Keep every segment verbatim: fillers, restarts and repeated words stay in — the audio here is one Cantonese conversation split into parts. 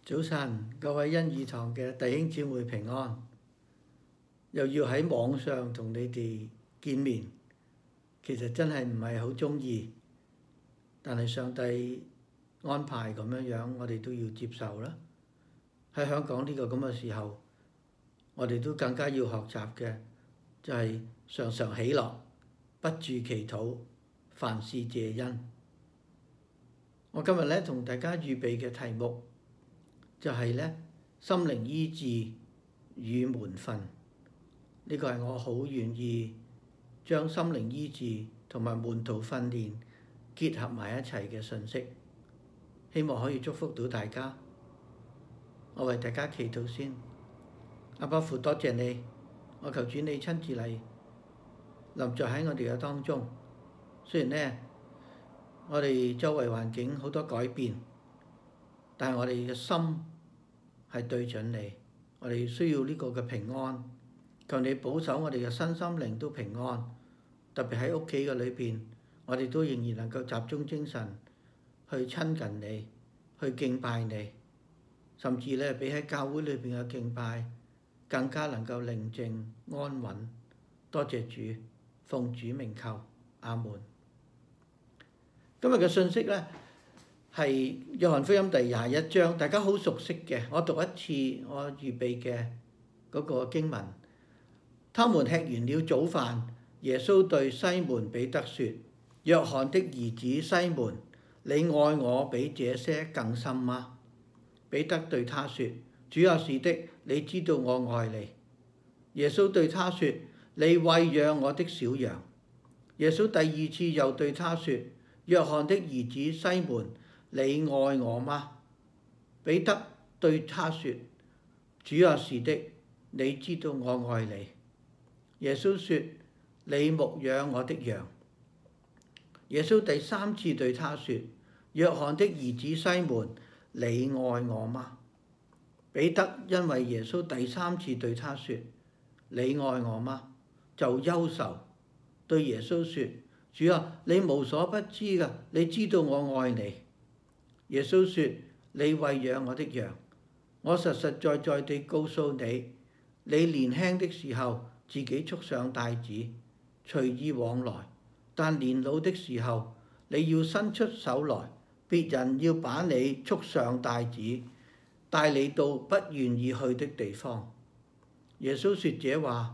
早晨，各位恩義堂嘅弟兄姊妹平安，又要喺網上同你哋見面，其實真係唔係好鍾意，但係上帝安排咁樣樣，我哋都要接受啦。喺香港呢個咁嘅時候，我哋都更加要學習嘅就係常常喜樂，不住祈禱，凡事謝恩。我今日咧同大家預備嘅題目就係咧心靈醫治與門訓，呢個係我好願意將心靈醫治同埋門徒訓練結合埋一齊嘅信息，希望可以祝福到大家。我為大家祈禱先。阿爸父，多謝你，我求主你親自嚟臨在喺我哋嘅當中。雖然呢，我哋周圍環境好多改變，但係我哋嘅心係對準你，我哋需要呢個嘅平安。求你保守我哋嘅身心靈都平安，特別喺屋企嘅裏邊，我哋都仍然能夠集中精神去親近你，去敬拜你，甚至咧比喺教會裏邊嘅敬拜更加能夠寧靜安穩。多謝主，奉主名求，阿門。今日嘅信息咧係約翰福音第廿一章，大家好熟悉嘅。我讀一次我預備嘅嗰個經文。他們吃完了早飯，耶穌對西門彼得說：約翰的兒子西門，你愛我比這些更深嗎？彼得對他說：主啊，是的，你知道我愛你。耶穌對他說：你餵養我的小羊。耶穌第二次又對他說：約翰的兒子西門，你愛我嗎？彼得對他說：主啊，是的，你知道我愛你。耶穌說：你牧養我的羊。耶穌第三次對他說：約翰的兒子西門，你愛我嗎？彼得因為耶穌第三次對他說：你愛我嗎？就憂愁，對耶穌說：主啊，你無所不知㗎，你知道我愛你。耶穌說：你餵養我的羊。我實實在在地告訴你，你年輕的時候自己束上帶子，隨意往來；但年老的時候，你要伸出手來，別人要把你束上帶子，帶你到不願意去的地方。耶穌說這話，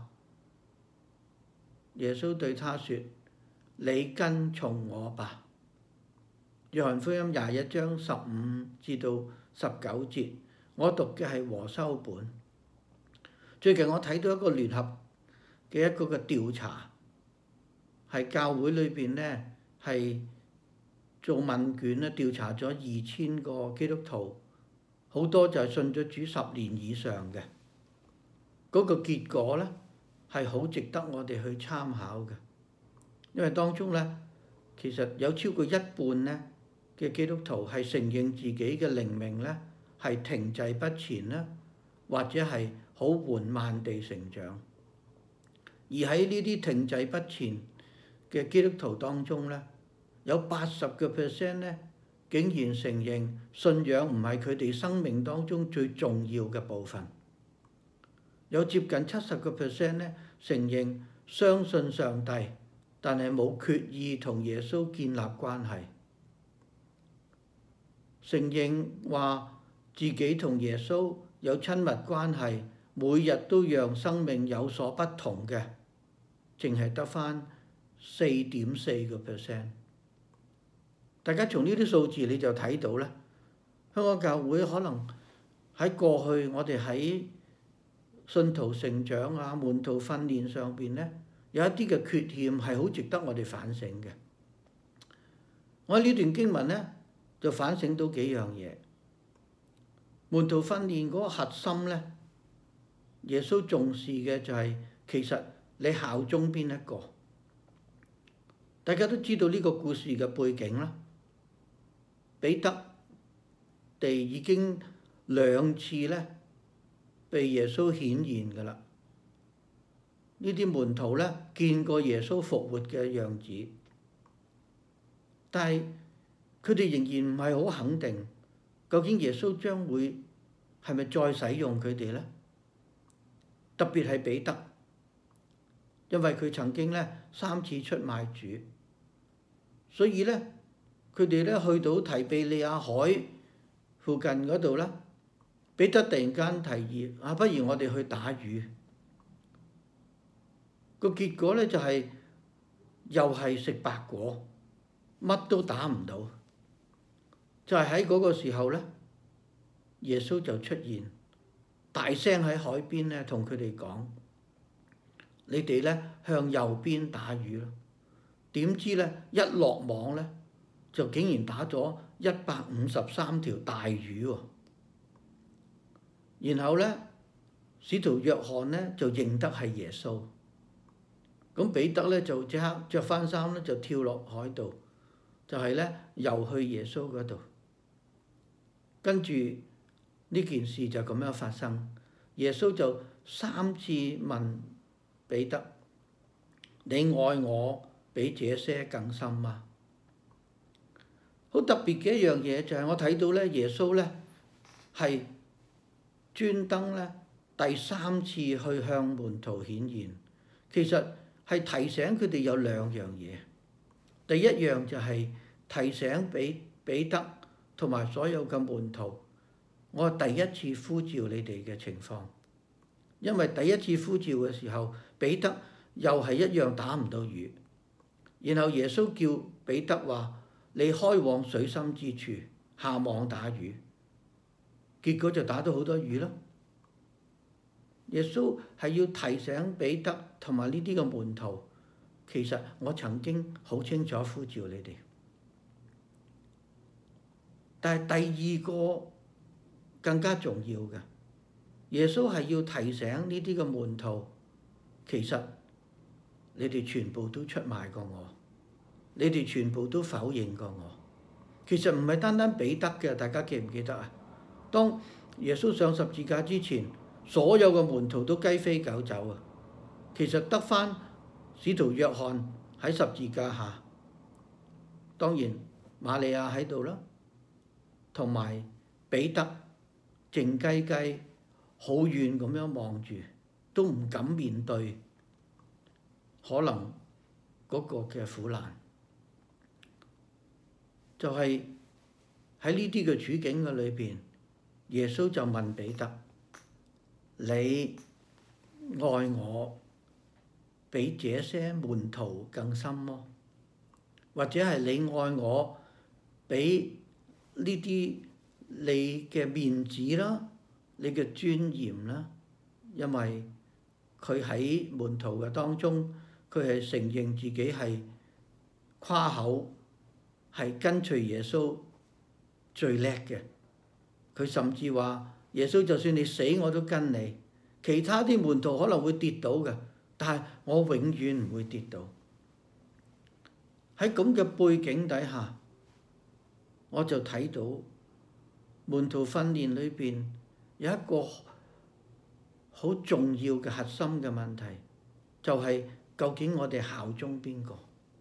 耶穌對他說：你跟從我吧。約翰福音廿一章十五至到十九節，我讀嘅係和修本。最近我睇到一個聯合嘅一個嘅調查，係教會裏邊呢係做問卷咧，調查咗二千個基督徒，好多就係信咗主十年以上嘅。嗰個結果呢係好值得我哋去參考嘅，因為當中呢，其實有超過一半呢嘅基督徒係承認自己嘅靈命呢係停滯不前啦，或者係好緩慢地成長。而喺呢啲停滯不前嘅基督徒當中呢，有八十個 percent 呢竟然承認信仰唔係佢哋生命當中最重要嘅部分。有接近七十個 percent 呢承認相信上帝，但係冇決意同耶穌建立關係。承認話自己同耶穌有親密關係，每日都讓生命有所不同嘅，淨係得返四點四個 percent。大家從呢啲數字你就睇到咧，香港教會可能喺過去我哋喺信徒成長啊、門徒訓練上邊咧，有一啲嘅缺陷係好值得我哋反省嘅。我喺呢段經文咧就反省到幾樣嘢。門徒訓練嗰個核心咧，耶穌重視嘅就係其實你效忠邊一個。大家都知道呢個故事嘅背景啦。彼得哋已經兩次咧被耶穌顯現㗎啦。呢啲門徒咧見過耶穌復活嘅樣子，但係佢哋仍然唔係好肯定究竟耶穌將會係咪再使用佢哋呢？特別係彼得，因為佢曾經咧三次出賣主，所以咧佢哋咧去到提比利亞海附近嗰度咧，彼得突然間提議啊，不如我哋去打魚。個結果咧就係又係食白果，乜都打唔到。就係喺嗰個時候咧，耶穌就出現，大聲喺海邊咧同佢哋講：你哋咧向右邊打魚咯。點知咧一落網咧，就竟然打咗一百五十三條大魚喎。然後咧，使徒約翰咧就認得係耶穌。咁彼得咧就即刻着翻衫咧就跳落海度，就係咧游去耶穌嗰度。跟住呢件事就咁樣發生，耶穌就三次問彼得：你愛我比這些更深嗎？好特別嘅一樣嘢就係我睇到咧，耶穌咧係專登咧第三次去向門徒顯現，其實係提醒佢哋有兩樣嘢。第一樣就係提醒彼彼得同埋所有嘅門徒，我第一次呼召你哋嘅情況，因為第一次呼召嘅時候，彼得又係一樣打唔到魚，然後耶穌叫彼得話：你開往水深之處下網打魚，結果就打到好多魚咯。耶穌係要提醒彼得同埋呢啲嘅門徒，其實我曾經好清楚呼召你哋。但係第二個更加重要嘅，耶穌係要提醒呢啲嘅門徒，其實你哋全部都出賣過我，你哋全部都否認過我。其實唔係單單彼得嘅，大家記唔記得啊？當耶穌上十字架之前，所有嘅門徒都雞飛狗走啊！其實得返使徒約翰喺十字架下，當然瑪利亞喺度啦，同埋彼得靜雞雞好遠咁樣望住，都唔敢面對可能嗰個嘅苦難。就係喺呢啲嘅處境嘅裏邊，耶穌就問彼得：你愛我比這些門徒更深麼？或者係你愛我比呢啲你嘅面子啦、你嘅尊嚴啦？因為佢喺門徒嘅當中，佢係承認自己係誇口係跟隨耶穌最叻嘅。佢甚至話：耶穌，就算你死我都跟你。其他啲門徒可能會跌倒嘅，但係我永遠唔會跌倒。喺咁嘅背景底下，我就睇到門徒訓練裏邊有一個好重要嘅核心嘅問題，就係究竟我哋效忠邊個？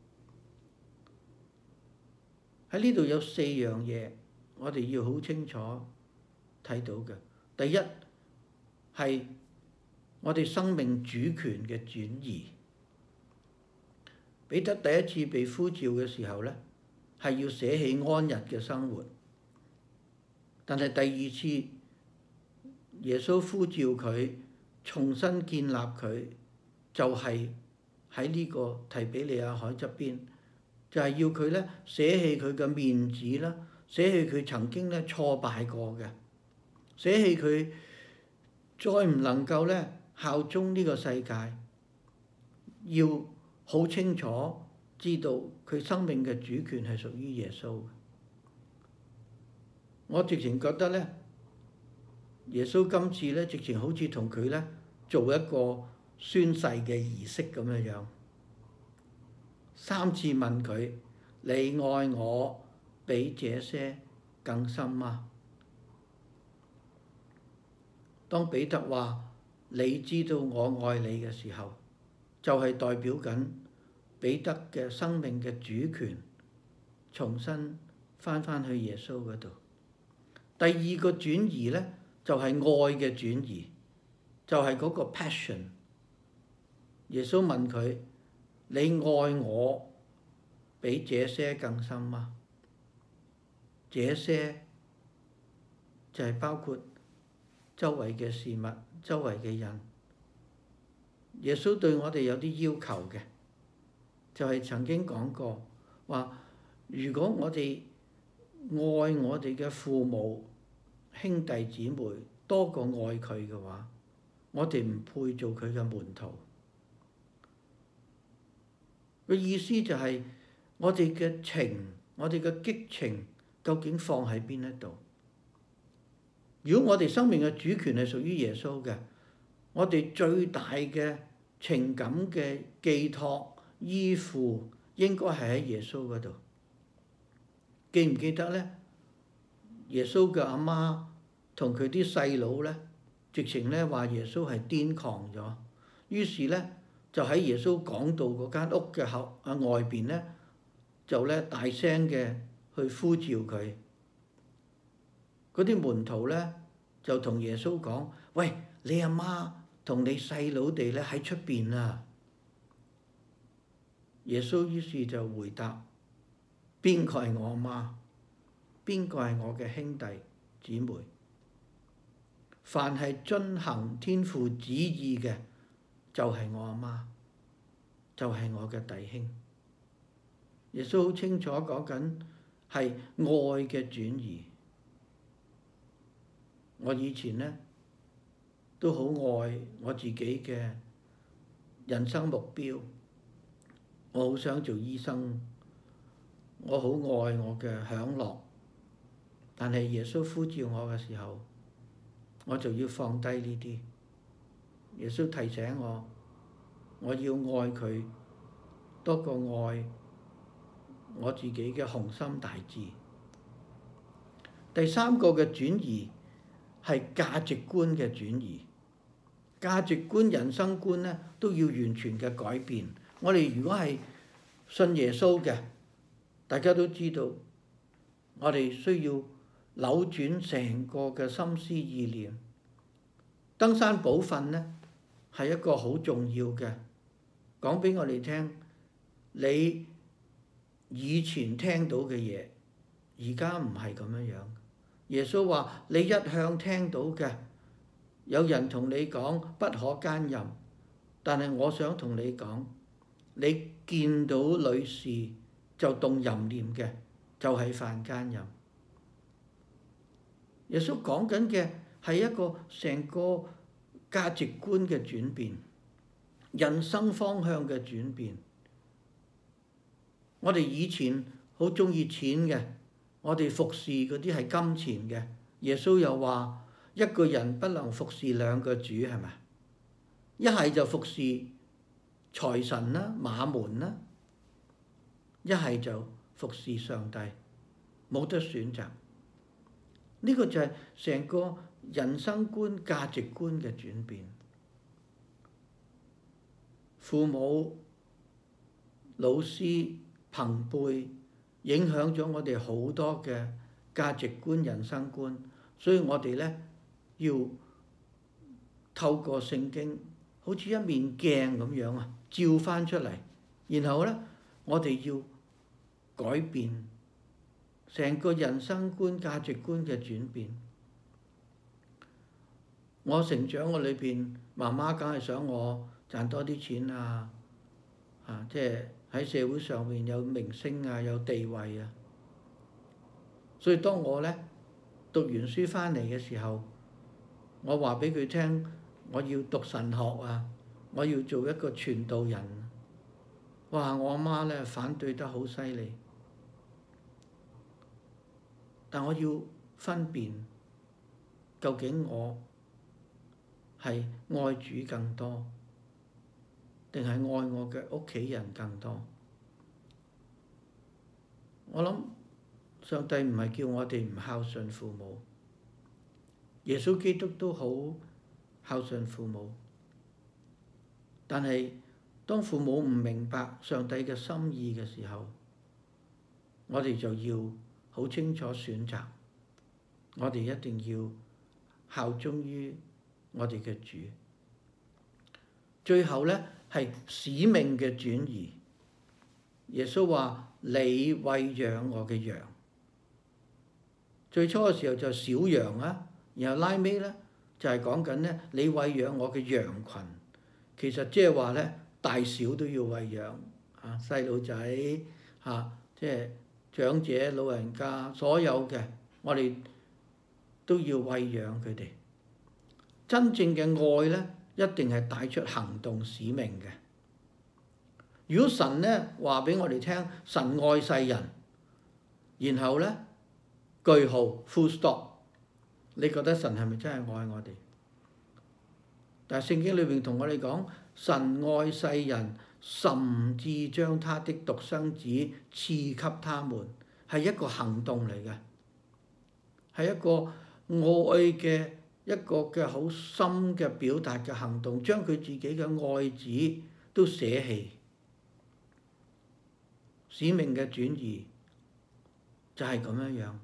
喺呢度有四樣嘢，我哋要好清楚睇到嘅。第一係我哋生命主權嘅轉移。彼得第一次被呼召嘅時候咧，係要捨棄安逸嘅生活。但係第二次耶穌呼召佢重新建立佢，就係喺呢個提比利亞海側邊，就係要佢咧捨棄佢嘅面子啦，捨棄佢曾經咧挫敗過嘅，捨棄佢再唔能夠咧效忠呢個世界，要好清楚知道佢生命嘅主權係屬於耶穌。我直情覺得咧，耶穌今次咧直情好似同佢咧做一個宣誓嘅儀式咁樣樣，三次問佢：你愛我比這些更深嗎？當彼得話你知道我愛你嘅時候，就係代表緊彼得嘅生命嘅主權重新翻返去耶穌嗰度。第二個轉移咧， 就係愛嘅轉移，就係嗰個 passion。耶穌問佢：你愛我比這些更深嗎？這些就係包括周圍嘅事物、周圍嘅人。耶穌對我哋有啲要求嘅，就係曾經講過話：如果我哋愛我哋嘅父母、兄弟姊妹多過愛佢嘅話，我哋唔配做佢嘅門徒。個意思就係我哋嘅情、我哋嘅激情究竟放喺邊一度？如果我哋生命嘅主權係屬於耶穌嘅，我哋最大嘅情感嘅寄託、依附應該係喺耶穌嗰度。記唔記得咧？耶穌嘅阿媽同佢啲細佬咧，直情咧話耶穌係癲狂咗。於是咧就喺耶穌講道嗰間屋嘅後啊外邊咧，就咧大聲嘅去呼召佢。嗰啲門徒咧就同耶穌講：喂，你阿媽同你細佬哋咧喺出邊啊！耶穌於是就回答：邊個係我阿媽？邊個係我嘅兄弟姊妹？凡係遵行天父旨意嘅，就係我阿媽，就係我嘅弟兄。耶穌好清楚講緊係愛嘅轉移。我以前呢都好愛我自己嘅人生目標，我好想做醫生，我好愛我嘅享樂，但係耶穌呼召我嘅時候，我就要放低呢啲。耶穌提醒我，我要愛佢多過愛我自己嘅雄心大志。第三個嘅轉移係價值觀嘅轉移，價值觀、人生觀咧都要完全嘅改變。我哋如果係信耶穌嘅，大家都知道，我哋需要扭轉成個嘅心思意念。登山寶訓咧係一個好重要嘅，講俾我哋聽，你以前聽到嘅嘢，而家唔係咁樣樣。耶穌話：你一向聽到嘅，有人同你講不可奸淫，但係我想同你講，你見到女士就動淫念嘅，就係犯奸淫。耶穌講緊嘅係一個成個價值觀嘅轉變，人生方向嘅轉變。我哋以前好鍾意錢嘅，我哋服侍嗰啲係金錢嘅。耶穌又話：一個人不能服侍兩個主，係咪？一係就服侍財神啦、馬門啦，一係就服侍上帝，冇得選擇。呢個就係成個人生觀、價值觀嘅轉變。父母、老師、朋輩影響咗我哋好多嘅價值觀、人生觀，所以我哋咧要透過聖經，好似一面鏡咁樣啊，照翻出嚟，然後咧我哋要改變成個人生觀、價值觀嘅轉變。我成長嘅裏邊，媽媽梗係想我賺多啲錢啊，啊，即係喺社會上面有名聲啊，有地位啊。所以當我咧讀完書翻嚟嘅時候，我話俾佢聽，我要讀神學啊，我要做一個傳道人。哇！我阿媽咧反對得好犀利。但我要分辨，究竟我係愛主更多，定係愛我嘅屋企人更多？我諗上帝唔係叫我哋唔孝順父母，耶穌基督都好孝順父母。但係當父母唔明白上帝嘅心意嘅時候，我哋就要好清楚選擇，我哋一定要效忠於我哋嘅主。最後咧係使命嘅轉移。耶穌話：你餵養我嘅羊。最初嘅時候就小羊啦，然後拉尾咧就係講緊咧你餵養我嘅羊群。其實即係話咧大小都要餵養，啊細路仔嚇，即係長者老人家所有嘅，我哋都要餵養佢哋。真正嘅愛咧，一定係帶出行動使命嘅。如果神咧話俾我哋聽，神愛世人，然後咧句號 full stop， 你覺得神係咪真係愛我哋？但係聖經裏邊同我哋講，神愛世人，甚至將他的獨生子賜給他們，係一個行動嚟嘅，係一個愛嘅一個嘅好深嘅表達嘅行動，將佢自己嘅愛子都捨棄。使命嘅轉移就係咁樣樣。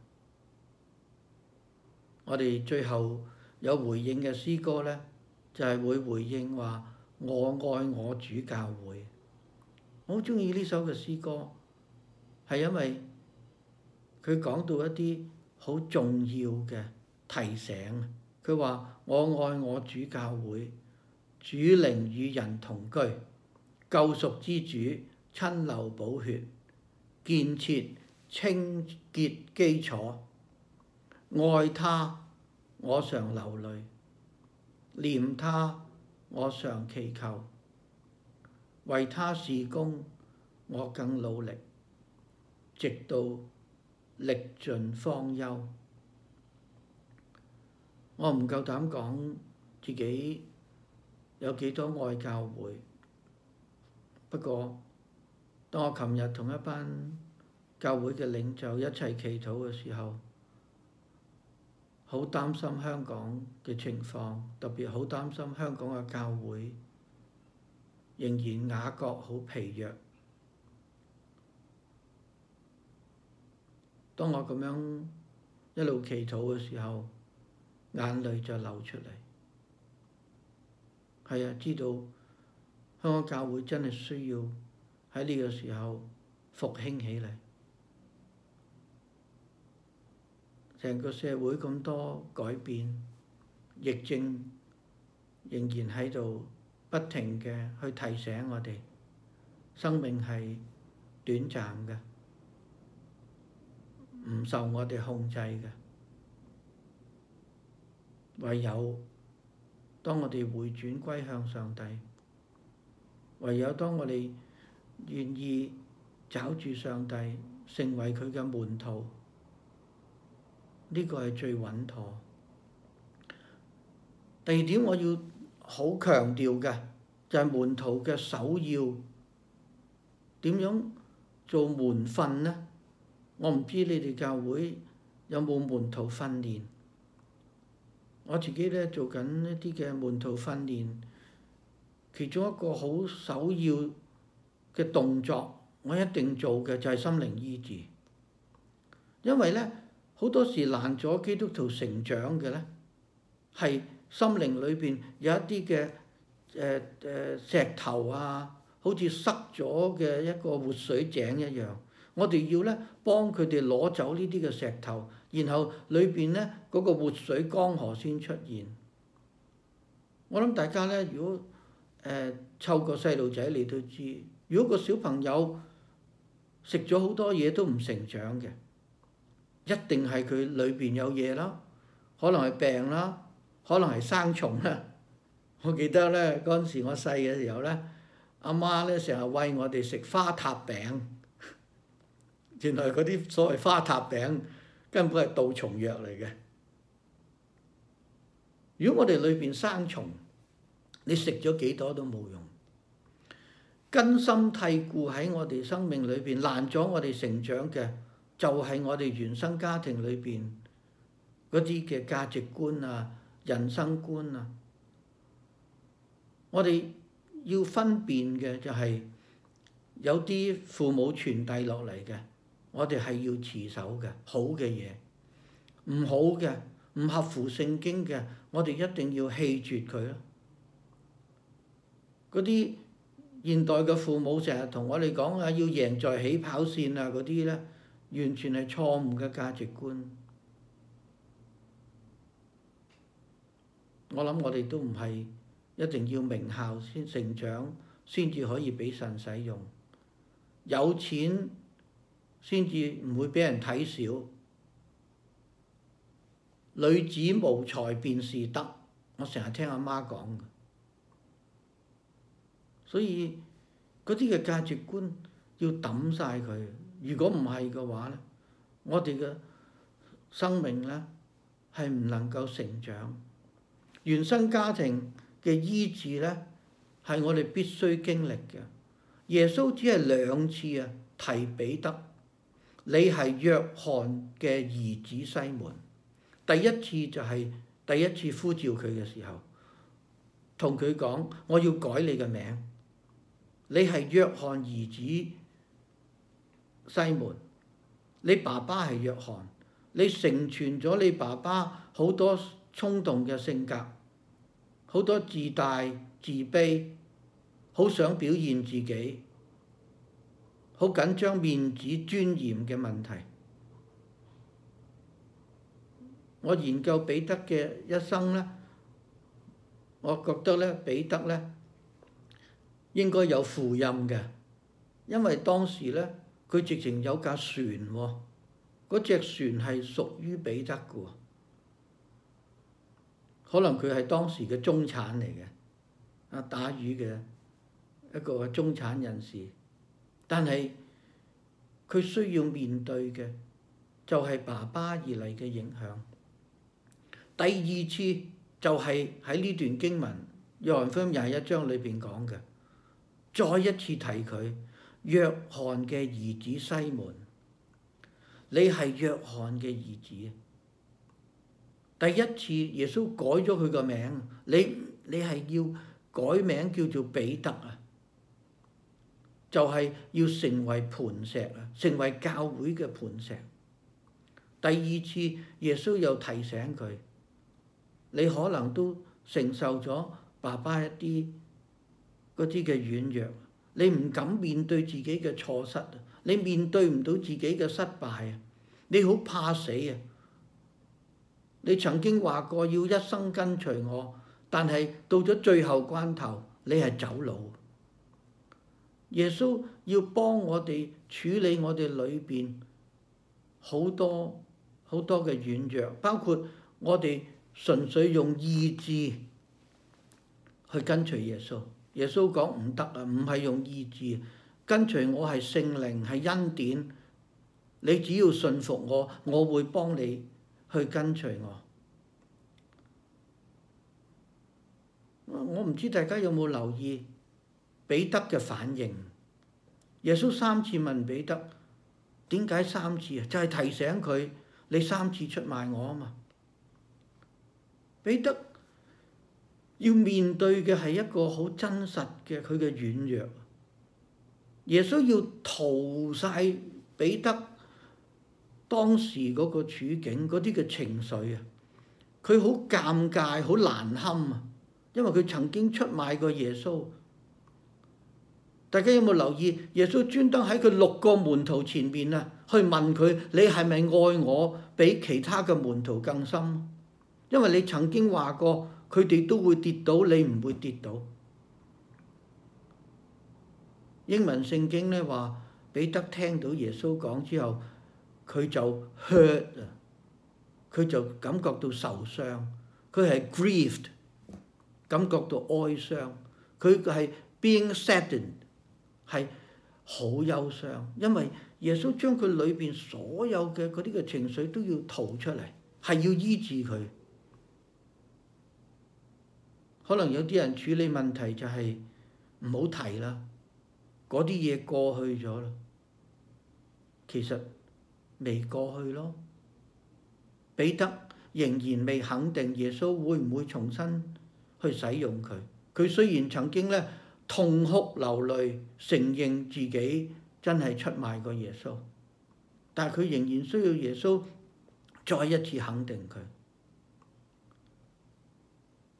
我哋最後有回應嘅詩歌咧，就係會回應話：我愛我主教會。我好中意呢首嘅詩歌，係因為佢講到一啲好重要嘅提醒。佢話：我愛我主教會，主靈與人同居，救贖之主親流寶血，建設清潔基礎。愛他，我常流淚；念他，我常祈求。為他事工，我更努力，直到歷盡荒丘。我唔夠膽講自己有幾多愛教會，不過當我琴日同一班教會嘅領袖一齊祈禱嘅時候，好擔心香港嘅情況，特別好擔心香港嘅教會仍然雅各好疲弱。當我咁樣一路祈禱嘅時候，眼淚就流出嚟。係啊，知道香港教會真係需要喺呢個時候復興起嚟。成個社會咁多改變，疫症仍然喺度不停嘅去提醒我哋，生命係短暫嘅，唔受我哋控制嘅。唯有當我哋回轉歸向上帝，唯有當我哋願意找住上帝，成為佢嘅門徒，呢個係最穩妥。第二點我要好強調嘅就係門徒嘅首要點樣做門訓呢？我唔知你哋教會有冇門徒訓練。我自己咧做緊一啲嘅門徒訓練，其中一個好首要嘅動作，我一定做嘅就係心靈醫治。因為咧好多時攔咗基督徒成長嘅咧，係心靈裏邊有一啲嘅誒誒石頭啊，好似塞咗嘅一個活水井一樣。我哋要咧幫佢哋攞走呢啲嘅石頭，然後裏邊咧嗰個活水江河先出現。我諗大家咧，如果誒湊個細路仔你都知，如果個小朋友食咗好多嘢都唔成長嘅，一定係佢裏邊有嘢啦，可能係病啦，可能係生蟲啦。我記得咧嗰陣時我細嘅時候咧，阿媽咧成日餵我哋食花塔餅。原來嗰啲所謂花塔餅根本係杜蟲藥嚟嘅。如果我哋裏邊生蟲，你食咗幾多都冇用。根深蒂固喺我哋生命裏邊，攔咗我哋成長嘅，就係我哋原生家庭裏邊嗰啲嘅價值觀啊、人生觀啊。我哋要分辨嘅就係有啲父母傳遞落嚟嘅。我哋係要持守嘅好嘅嘢，唔好嘅唔合乎聖經嘅，我哋一定要棄絕佢咯。嗰啲現代嘅父母成日同我哋講啊，要贏在起跑線啊嗰啲咧，完全係錯誤嘅價值觀。我諗我哋都唔係一定要名校先成長，先至可以俾神使用。有錢先至唔會俾人睇小。女子無才便是德，我成日聽阿媽講嘅。所以嗰啲嘅價值觀要抌晒佢。如果唔係嘅話咧，我哋嘅生命咧係唔能夠成長。原生家庭嘅醫治咧係我哋必須經歷嘅。耶穌只係兩次啊提彼得，你係約翰嘅兒子西門。第一次就係第一次呼召佢嘅時候，同佢講：我要改你嘅名，你係約翰兒子西門，你爸爸係約翰，你成全咗你爸爸好多衝動嘅性格，好多自大自卑，好想表現自己，好緊張面子尊嚴嘅問題。我研究彼得嘅一生咧，我覺得咧彼得咧應該有父蔭嘅，因為當時咧佢直情有架船喎，嗰隻船係屬於彼得嘅喎，可能佢係當時嘅中產嚟嘅，啊打魚嘅一個中產人士，但係佢需要面對嘅就係爸爸而嚟嘅影響。第二次就係喺呢段經文《約翰福音》廿一章裏邊講嘅，再一次提佢約翰嘅兒子西門，你係約翰嘅兒子。第一次耶穌改咗佢個名，你你係要改名叫做彼得啊，就係要成為磐石啊，成為教會嘅磐石。第二次耶穌又提醒佢，你可能都承受咗爸爸一啲嗰啲嘅軟弱，你唔敢面對自己嘅錯失啊，你面對唔到自己嘅失敗啊，你好怕死啊！你曾經話過要一生跟隨我，但係到咗最後關頭，你係走佬。耶穌要幫我哋處理我哋裏邊好多好多嘅軟弱，包括我哋純粹用意志去跟隨耶穌。耶穌講唔得啊，唔係用意志，跟隨我係聖靈，係恩典。你只要信服我，我會幫你去跟隨我。我唔知大家有冇留意彼得嘅反應？耶穌三次問彼得，點解三次啊？就係提醒佢，你三次出賣我啊嘛。彼得要面對嘅係一個好真實嘅佢嘅軟弱。耶穌要屠晒彼得當時嗰個處境嗰啲嘅情緒啊，佢好尷尬，好難堪啊，因為佢曾經出賣過耶穌。大家有冇留意？耶穌專登喺佢六個門徒前面啊，去問佢：你係咪愛我比其他嘅門徒更深？因為你曾經話過，佢哋都會跌倒，你唔會跌倒。英文聖經咧話，彼得聽到耶穌講之後，佢就 hurt 啊，佢就感覺到受傷，佢係 grieved，感覺到哀傷，佢係 being saddened，係好憂傷，因為耶穌將佢裏邊所有嘅嗰啲嘅情緒都要吐出嚟，係要醫治佢。可能有啲人處理問題就係唔好提啦，嗰啲嘢過去咗啦，其實未過去咯。彼得仍然未肯定耶穌會唔會重新去使用佢。佢雖然曾經咧痛哭流淚，承認自己真係出賣過耶穌，但係佢仍然需要耶穌再一次肯定佢。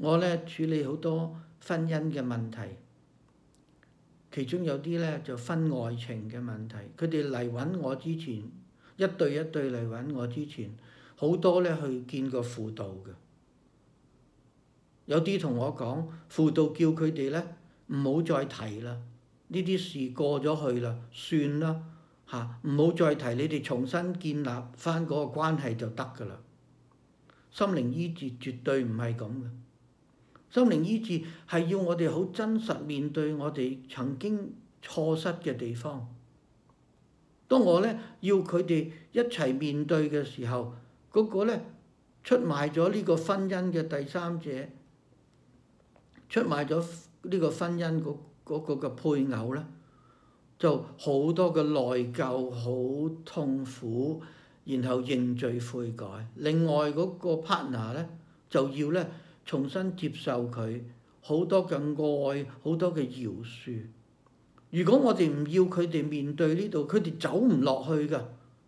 我咧處理好多婚姻嘅問題，其中有啲咧就婚外情嘅問題。佢哋嚟揾我之前，一對一對嚟揾我之前，好多咧去見過輔導嘅。有啲同我講，輔導叫佢哋咧唔好再提啦，呢啲事過咗去啦，算啦嚇，唔好再提，你哋重新建立翻嗰個關係就得㗎啦。心靈醫治絕對唔係咁嘅，心靈醫治係要我哋好真實面對我哋曾經錯失嘅地方。當我咧要佢哋一齊面對嘅時候，嗰個咧出賣咗呢個婚姻嘅第三者，出賣咗呢個婚姻嗰嗰個嘅配偶咧，就好多嘅內疚，好痛苦，然後認罪悔改。另外嗰個 partner 咧就要咧重新接受佢，好多嘅愛，好多嘅饒恕。如果我哋唔要佢哋面對呢度，佢哋走唔落去㗎。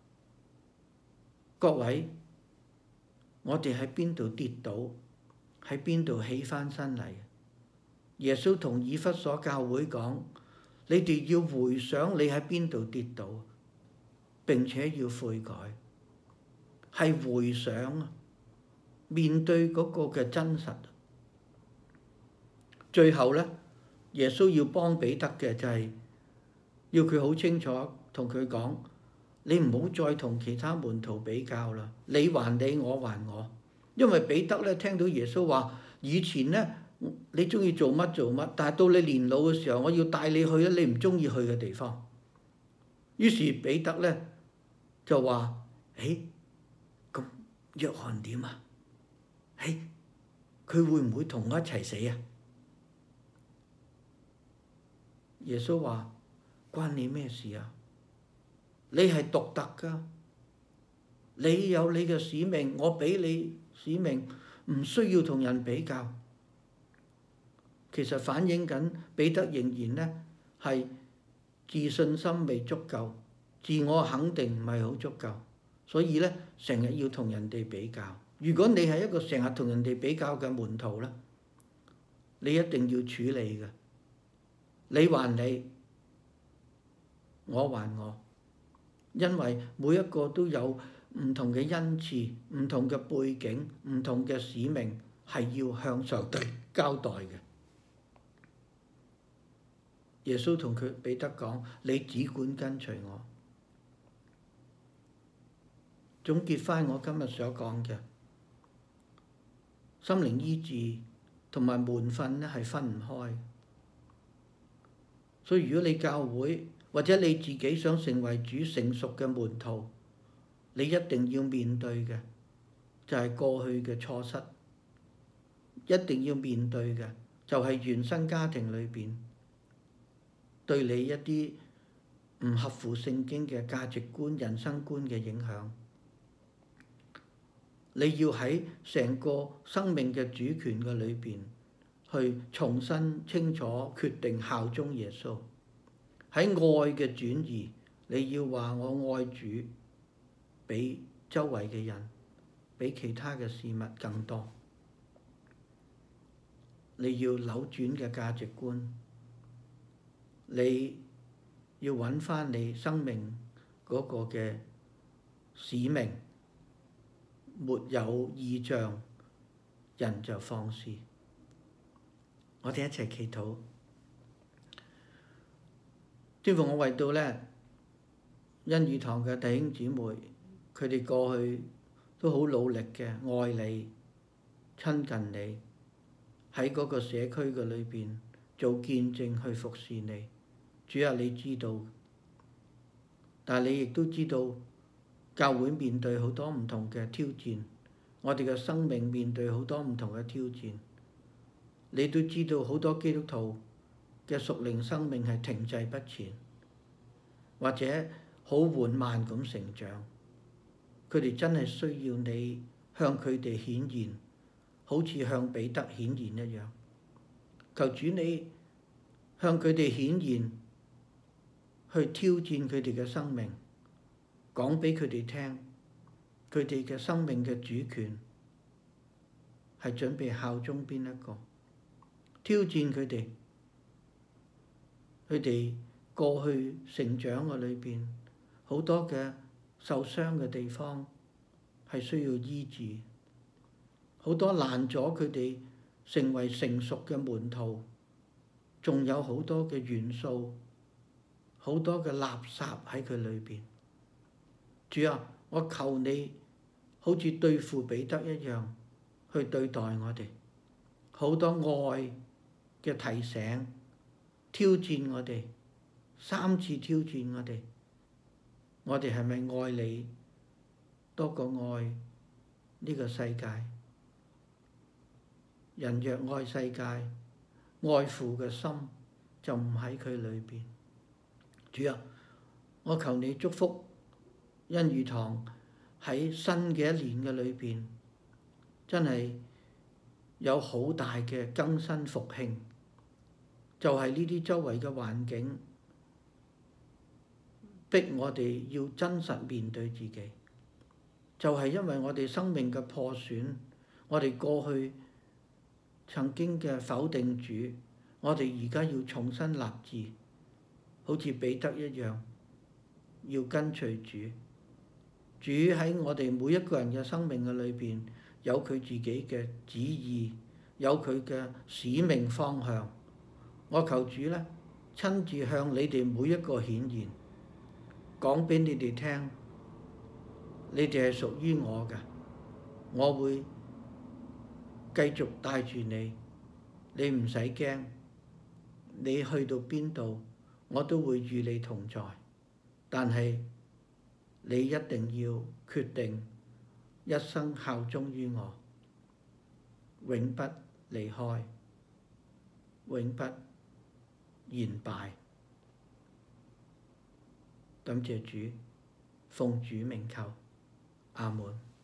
各位，我哋喺邊度跌倒，喺邊度起返身嚟？耶穌同以弗所教會講：你哋要回想你喺邊度跌倒，並且要悔改。係回想啊，面對嗰個嘅真實。最後咧，耶穌要幫彼得嘅就係要佢好清楚同佢講：你唔好再同其他門徒比較啦，你還你，我還我。因為彼得咧聽到耶穌話：以前咧你中意做乜做乜，但係到你年老嘅時候，我要帶你去咧你唔中意去嘅地方。於是彼得咧就話：誒，咁約翰點啊？誒，佢會唔會同我一齊死啊？耶穌話：關你咩事啊？你係獨特㗎，你有你嘅使命，我俾你使命，唔需要同人比較。其實反映緊彼得仍然咧係自信心未足夠，自我肯定唔係好足夠，所以咧成日要同人哋比較。如果你係一個成日同人哋比較嘅門徒咧，你一定要處理嘅。你還你，我還我，因為每一個都有唔同嘅恩賜、唔同嘅背景、唔同嘅使命，係要向上帝交代嘅。耶穌同佢彼得講：你只管跟隨我。總結返我今日所講嘅，心靈醫治同埋門訓咧係分唔開。所以如果你教會或者你自己想成為主成熟嘅門徒，你一定要面對嘅就係過去嘅錯失，一定要面對嘅就係原生家庭裏邊對你一啲唔合乎聖經嘅價值觀、人生觀嘅影響。你要喺成個生命嘅主權嘅裏邊去重新清楚決定效忠耶穌。喺愛嘅轉移，你要話我愛主比周圍嘅人、比其他嘅事物更多。你要扭轉嘅價值觀，你要揾返你生命嗰個嘅使命。沒有異象，人就放肆。我哋一齊祈禱。天父，我為到咧恩語堂嘅弟兄姊妹，佢哋過去都好努力嘅愛你、親近你，喺嗰個社區嘅裏邊做見證去服侍你。主啊，你知道，但係你亦都知道。教會面對好多唔同嘅挑戰，我哋嘅生命面對好多唔同嘅挑戰。你都知道好多基督徒嘅屬靈生命係停滯不前，或者好緩慢咁成長。佢哋真係需要你向佢哋顯現，好似向彼得顯現一樣。求主你向佢哋顯現，去挑戰佢哋嘅生命。講俾佢哋聽，佢哋嘅生命嘅主權係準備效忠邊一個，挑戰佢哋，佢哋過去成長嘅裏邊好多嘅受傷嘅地方係需要醫治，好多攔阻佢哋成為成熟嘅門徒，仲有好多嘅元素，好多嘅垃圾喺佢裏邊。主啊，我求你好似對付彼得一樣去對待我哋，好多愛嘅提醒，挑戰我哋，三次挑戰我哋，我哋係咪愛你多過愛呢個世界？人若愛世界，愛父嘅心就唔喺佢裏邊。主啊，我求你祝福欣語堂喺新嘅一年嘅裏邊，真係有好大嘅更新復興。就係呢啲周圍嘅環境逼我哋要真實面對自己，就係因為我哋生命嘅破損，我哋過去曾經嘅否定主，我哋而家要重新立志，好似彼得一樣，要跟隨主。主喺我哋每一個人嘅生命嘅裏邊，有佢自己嘅旨意，有佢嘅使命方向。我求主咧，親自向你哋每一個顯現，講俾你哋聽，你哋係屬於我嘅，我會繼續帶住你，你唔使驚，你去到邊度，我都會與你同在。但係你一定要決定一生效忠於我，永不離開，永不言敗。感謝主，奉主名求，阿門。